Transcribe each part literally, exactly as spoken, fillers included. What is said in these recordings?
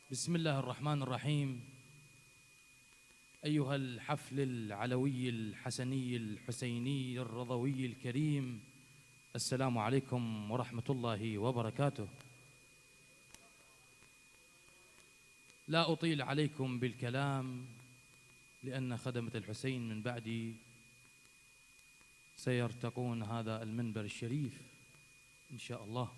بسم الله الرحمن الرحيم. أيها الحفل العلوي الحسني الحسيني الرضوي الكريم، السلام عليكم ورحمة الله وبركاته. لا أطيل عليكم بالكلام لأن خدمة الحسين من بعدي سيرتقون هذا المنبر الشريف إن شاء الله.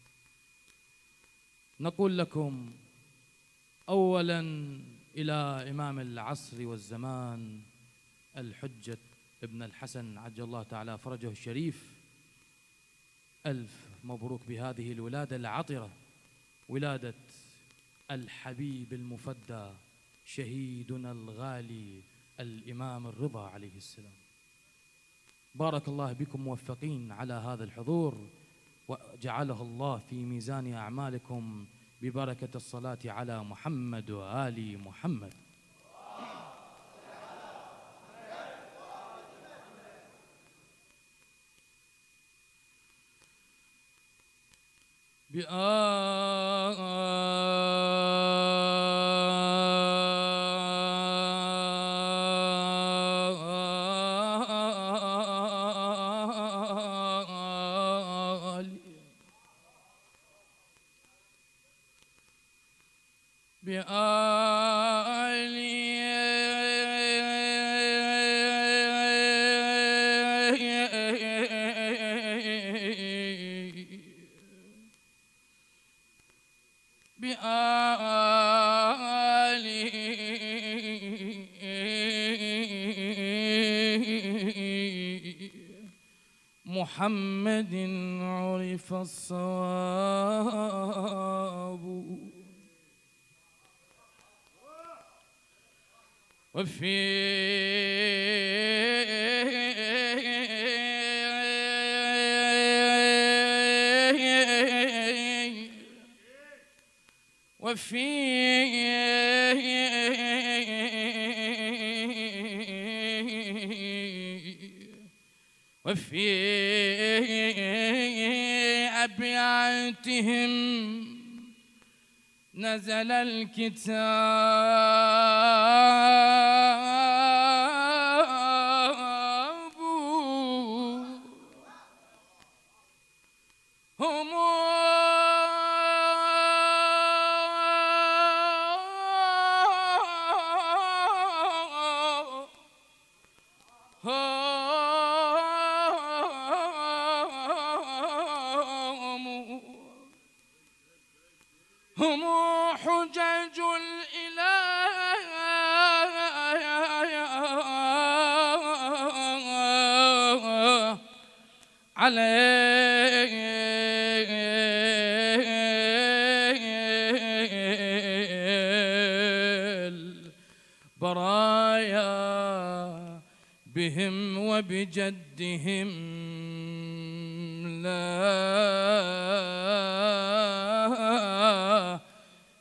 نقول لكم أولاً إلى إمام العصر والزمان الحجة ابن الحسن عجل الله تعالى فرجه الشريف، ألف مبروك بهذه الولادة العطرة، ولادة الحبيب المفدى شهيدنا الغالي الإمام الرضا عليه السلام. بارك الله بكم موفقين على هذا الحضور، وجعله الله في ميزان أعمالكم ببركة الصلاة على محمد وآل محمد. محمد عرف الصواب وفي وفي وفي أبياتهم نزل الكتاب، هم هم حجج الإله عليه البرايا بهم وبجدهم لا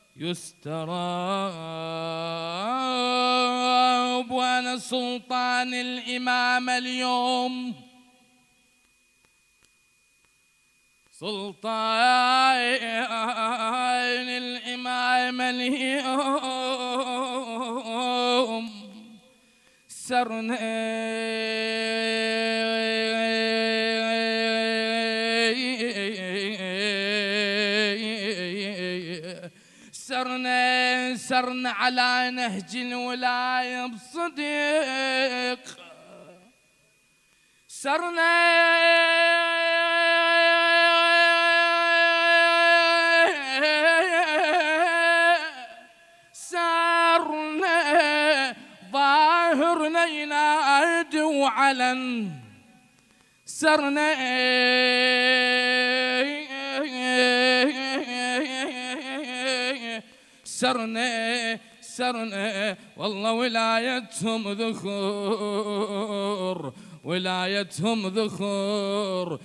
يستراب. وأنا سلطان الإمام اليوم، سلطان الإمام اليوم، سرنا سرنا سرنا على نهج الولاية بصدق، سرنا سرنا ظاهرنا ينادي وعلن، سرنا سرنا سرنا والله ولايتهم ذخور، ولايتهم ذخور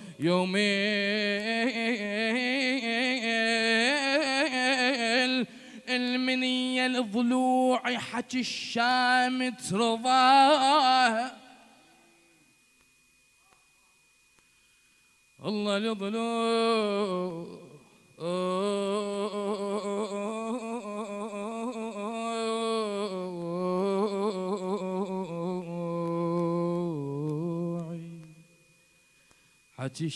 يومين المنية الضلوع حكي الشام ترضاه، الله الضلوع حكي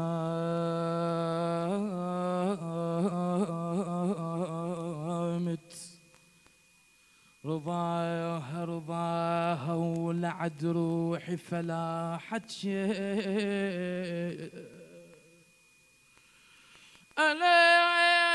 الشامت رضاها رضاها ولعد روحي فلا حكي أنا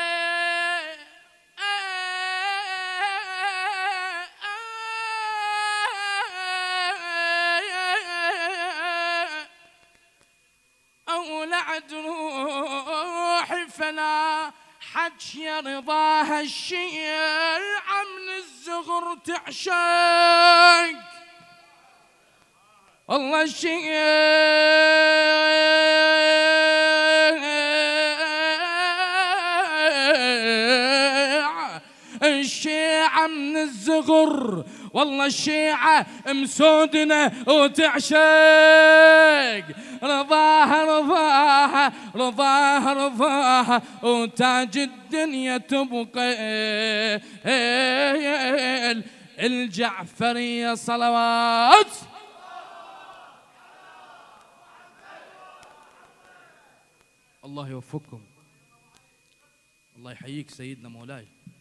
أولعد روحي فلا حكي رضاها الشيعة من الزغر تعشق والله الشيعة الشيعة من الزغر والله الشيعة مسودنا وتعشق رضاها رضاها رضاها رضاها وتاج الدنيا تبقى الجعفرية صلوات. الله يوفقكم، الله يحييك سيدنا مولاي.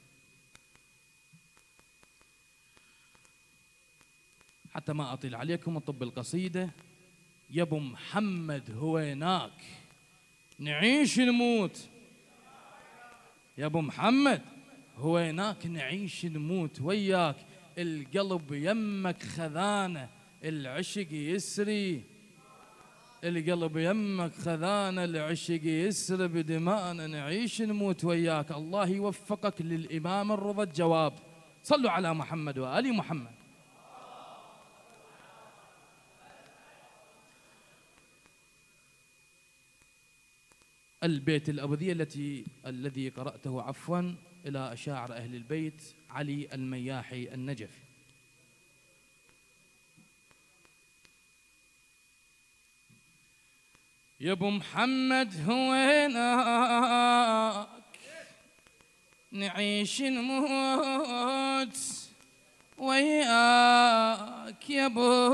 حتى ما أطيل عليكم أطب القصيدة. يا ابو محمد هويناك نعيش نموت، يا ابو محمد هويناك نعيش نموت وياك، القلب يمك خذانه العشق يسري، القلب يمك خذانه العشق يسري بدماءنا نعيش نموت وياك. الله يوفقك للإمام الرضا الجواب. صلوا على محمد وآل محمد. البيت الأبدية التي الذي قرأته عفوا إلى أشاعر أهل البيت علي المياحي النجفي. يا ابو محمد هويناك نعيش نموت وياك، يا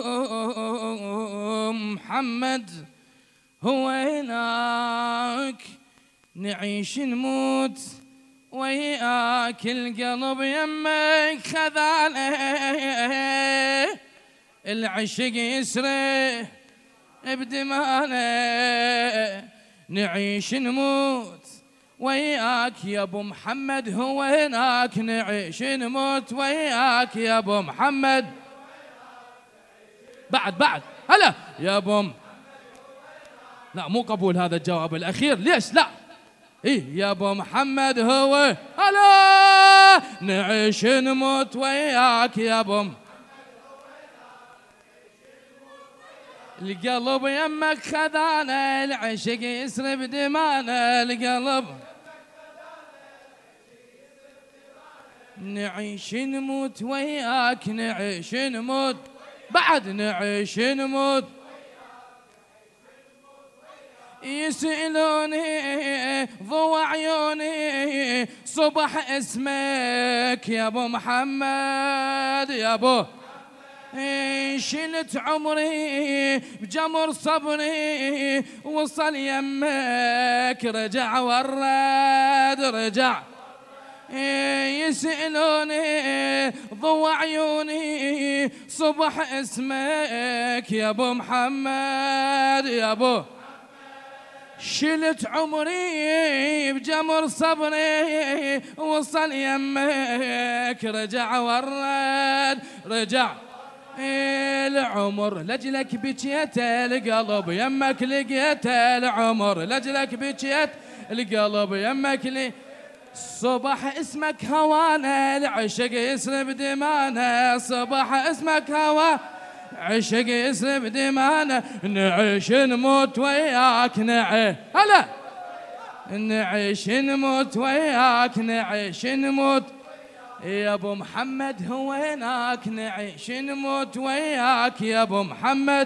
ابو محمد هويناك نعيش نموت وياك، القلب يمك خذانه العشق يسري بدمانه نعيش نموت وياك، يا ابو محمد هويناك نعيش نموت وياك، يا ابو محمد. بعد بعد هلا يا ابو محمد. لا مو قبول هذا الجواب الأخير، ليش لا؟ إيه يا أبو محمد هو هلا نعيش نموت وياك، يا أبو القلب يمك خذانه العشق يسري بدمانه، القلب نعيش نموت وياك نعيش نموت، بعد نعيش نموت. يسألوني ضوى عيوني صبح اسمك يا ابو محمد، يا ابو شلت عمري بجمر صبري وصل يمك رجع ورد رجع. يسألوني ضوى عيوني صبح اسمك يا ابو محمد، يا ابو شلت عمري بجمر صبري وصل يمك رجع ورد رجع. العمر لجلك بكيت القلب يمك لقيت، العمر لجلك بكيت القلب يمك لي صبح اسمك هوانا العشق يسرب دمانا، صبح اسمك هوانا عشق يسرب دمانا نعيش نموت وياك نعيش هلا نعيش نموت وياك نعيش نموت، يا ابو محمد هويناك نعيش نموت وياك، يا ابو محمد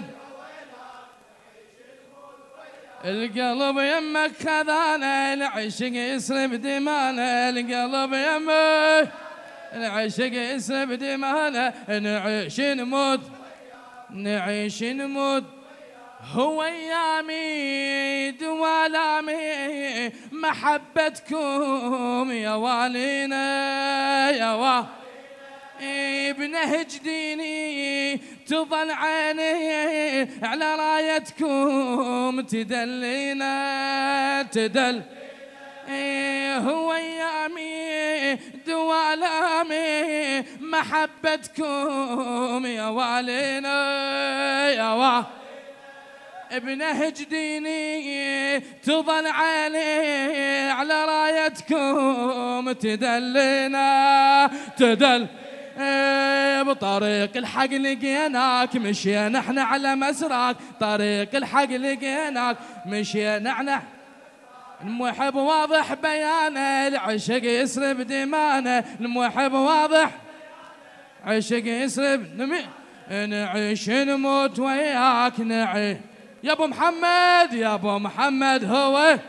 القلب يمك خذانا العشق يسرب دمانا، القلب يمك العشق يسرب دمانا نعيش نموت نعيش نموت هو ايامي دوالامي محبتكم يا والينا يا والينا بنهج ديني تظل عيني على رايتكم تدلينا تدل هو ايامي دوالامي محبتكم يا والينا يا والينا بنهج ديني تظل عيني على رايتكم تدلنا تدل بطريق الحق لقيناك مشينا احنا على مسراك طريق الحق لقيناك مشينا احنا المحب واضح بيانه العشق يسرب دمانه المحب واضح عشق يسرب نعيش نموت وياك نعيش يا ابو محمد يا ابو محمد هو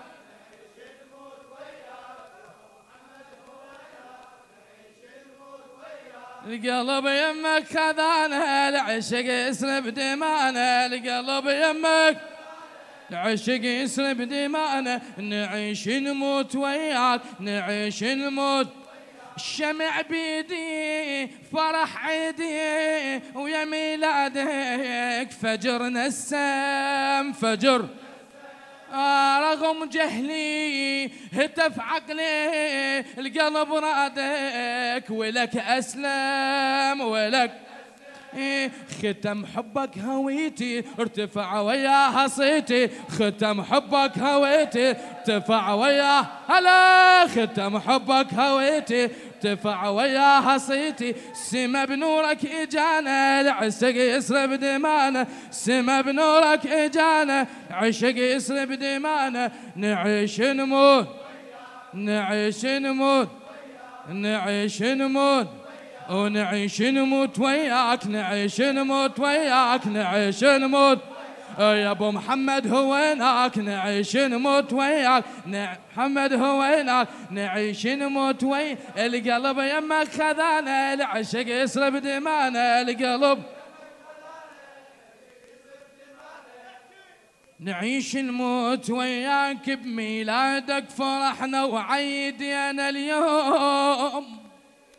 القلب يمك خذانه العشق يسرب دمانه القلب يمك العشق يسرب دمانه نعيش نموت وياك نعيش نموت الشمع بيدي فرح عيدي ويا ميلادك فجرنا السام فجر آه رغم جهلي هتف عقلي القلب رادك ولك أسلم ولك ختم حبك هويتي ارتفع وياها صيتي ختم حبك هويتي ارتفع وياها هلا ختم حبك هويتي ارتفع وياها صيتي سما بنورك اجانا العشق يسرب دمانا سما بنورك اجانا عشق يسرب دمانا نعيش نموت نعيش نموت نعيش نموت ونعيش نموت وياك نعيش نموت وياك نعيش نموت يا ابو محمد هويناك نعيش نموت وياك محمد هويناك نعيش نموت وياك القلب يمك خذانا العشق يسرب دمانا القلب نعيش نموت وياك بميلادك فرحنا وعيدنا اليوم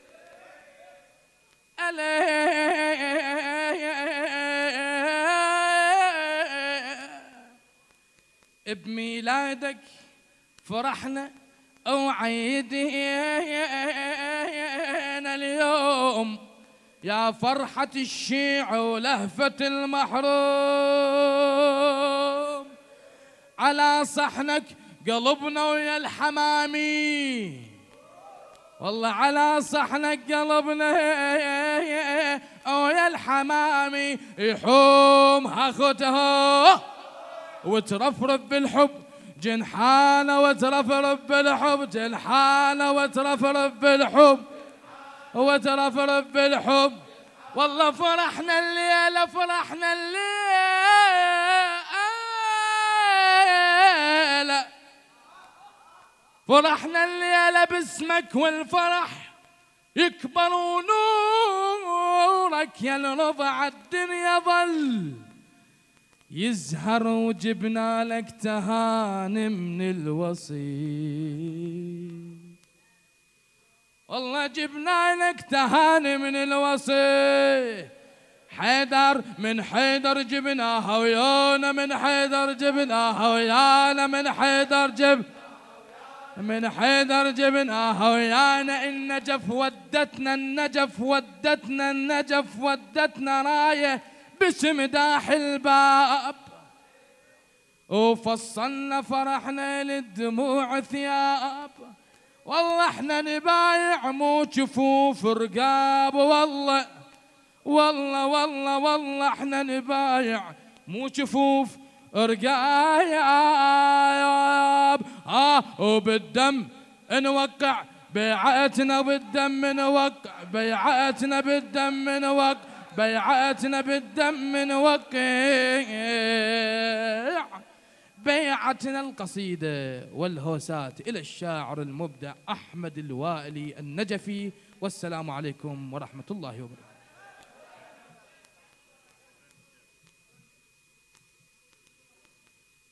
بميلادك فرحنا وعيدنا اليوم يا فرحة الشيع ولهفة المحروم على صحنك قلبنا ويا الحمامي والله على صحنك قلبنا ويا الحمامي يحوم هاخدها وترفرف بالحب جنحانه وترفرف بالحب جنحانه وترفرف بالحب وترفرف بالحب والله فرحنا الليله فرحنا الليله فرحنا الليله باسمك والفرح يكبر ونورك يا الرضع الدنيا ظل يزهر وجبنا لك تهاني من الوصي والله جبنا لك تهاني من الوصي حيدر من حيدر جبناها ويانا من حيدر جبناها ويانا من حيدر جب من حيدر جبناها ويانا النجف ودتنا النجف ودتنا النجف ودتنا رايه باسم داح الباب وفصلنا فرحنا للدموع ثياب والله احنا نبايع مو جفوف رقاب والله والله والله والله احنا نبايع مو جفوف رقايب ها وبالدم نوقع بيعتنا بالدم نوقع بيعتنا بالدم نوقع بيعتنا بالدم نوقع بيعتنا القصيدة والهوسات إلى الشاعر المبدع أحمد الوائلي النجفي والسلام عليكم ورحمة الله وبركاته.